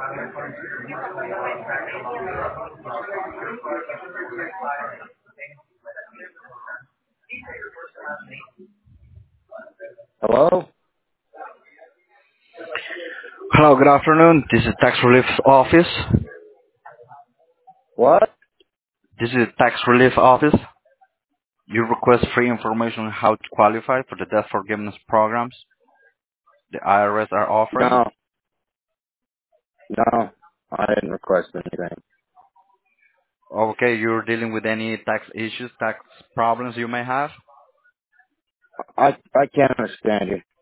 Hello? Hello, good afternoon. This is Tax Relief Office. What? This is Tax Relief Office. You request free information on how to qualify for the debt forgiveness programs the IRS are offering. No, no. I didn't request anything. Okay, you're dealing with any tax issues, tax problems you may have? I can't understand you.